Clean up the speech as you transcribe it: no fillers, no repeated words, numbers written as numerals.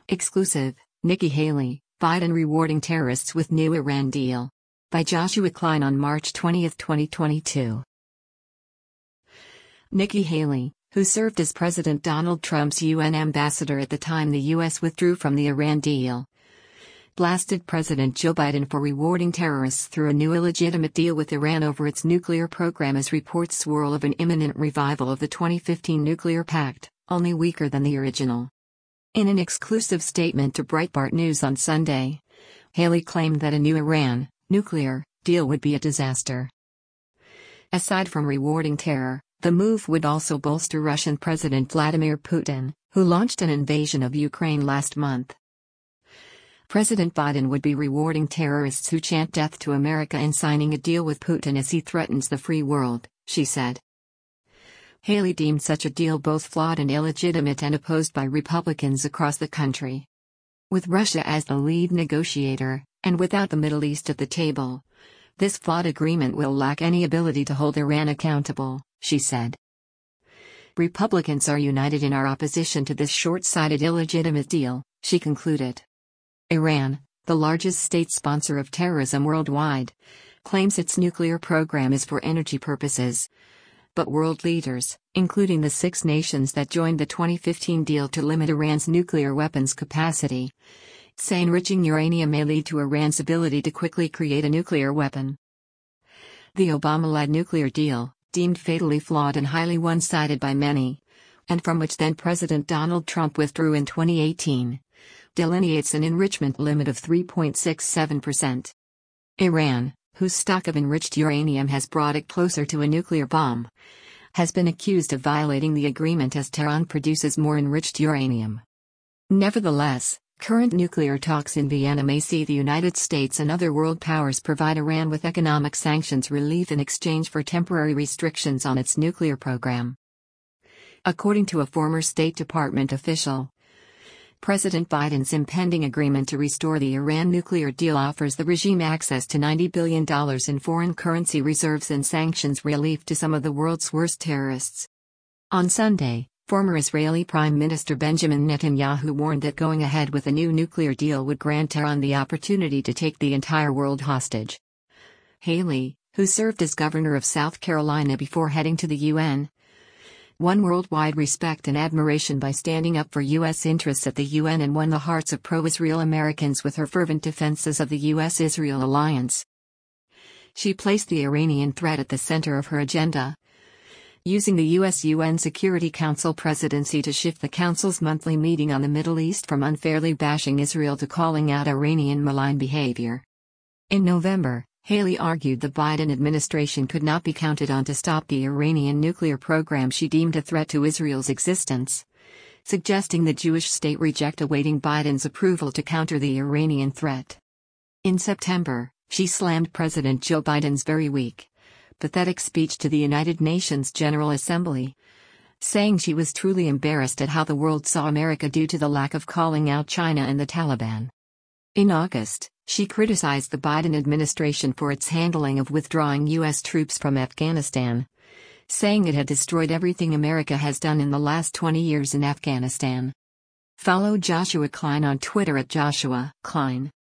Exclusive, Nikki Haley, Biden rewarding terrorists with new Iran deal. By Joshua Klein on March 20, 2022. Nikki Haley, who served as President Donald Trump's UN ambassador at the time the U.S. withdrew from the Iran deal, blasted President Joe Biden for rewarding terrorists through a new illegitimate deal with Iran over its nuclear program as reports swirl of an imminent revival of the 2015 nuclear pact, only weaker than the original. In an exclusive statement to Breitbart News on Sunday, Haley claimed that a new Iran, nuclear, deal would be a disaster. Aside from rewarding terror, the move would also bolster Russian President Vladimir Putin, who launched an invasion of Ukraine last month. President Biden would be rewarding terrorists who chant death to America and signing a deal with Putin as he threatens the free world, she said. Haley deemed such a deal both flawed and illegitimate and opposed by Republicans across the country. With Russia as the lead negotiator, and without the Middle East at the table, this flawed agreement will lack any ability to hold Iran accountable, she said. Republicans are united in our opposition to this short-sighted illegitimate deal, she concluded. Iran, the largest state sponsor of terrorism worldwide, claims its nuclear program is for energy purposes. But world leaders, including the 6 nations that joined the 2015 deal to limit Iran's nuclear weapons capacity, say enriching uranium may lead to Iran's ability to quickly create a nuclear weapon. The Obama-led nuclear deal, deemed fatally flawed and highly one-sided by many, and from which then-President Donald Trump withdrew in 2018, delineates an enrichment limit of 3.67%. Iran, whose stock of enriched uranium has brought it closer to a nuclear bomb, has been accused of violating the agreement as Tehran produces more enriched uranium. Nevertheless, current nuclear talks in Vienna may see the United States and other world powers provide Iran with economic sanctions relief in exchange for temporary restrictions on its nuclear program. According to a former State Department official, President Biden's impending agreement to restore the Iran nuclear deal offers the regime access to $90 billion in foreign currency reserves and sanctions relief to some of the world's worst terrorists. On Sunday, former Israeli Prime Minister Benjamin Netanyahu warned that going ahead with a new nuclear deal would grant Tehran the opportunity to take the entire world hostage. Haley, who served as governor of South Carolina before heading to the UN, won worldwide respect and admiration by standing up for U.S. interests at the UN and won the hearts of pro-Israel Americans with her fervent defenses of the U.S.-Israel alliance. She placed the Iranian threat at the center of her agenda, using the U.S. UN Security Council presidency to shift the Council's monthly meeting on the Middle East from unfairly bashing Israel to calling out Iranian malign behavior. In November, Haley argued the Biden administration could not be counted on to stop the Iranian nuclear program she deemed a threat to Israel's existence, suggesting the Jewish state reject awaiting Biden's approval to counter the Iranian threat. In September, she slammed President Joe Biden's very weak, pathetic speech to the United Nations General Assembly, saying she was truly embarrassed at how the world saw America due to the lack of calling out China and the Taliban. In August, she criticized the Biden administration for its handling of withdrawing U.S. troops from Afghanistan, saying it had destroyed everything America has done in the last 20 years in Afghanistan. Follow Joshua Klein on Twitter at Joshua Klein.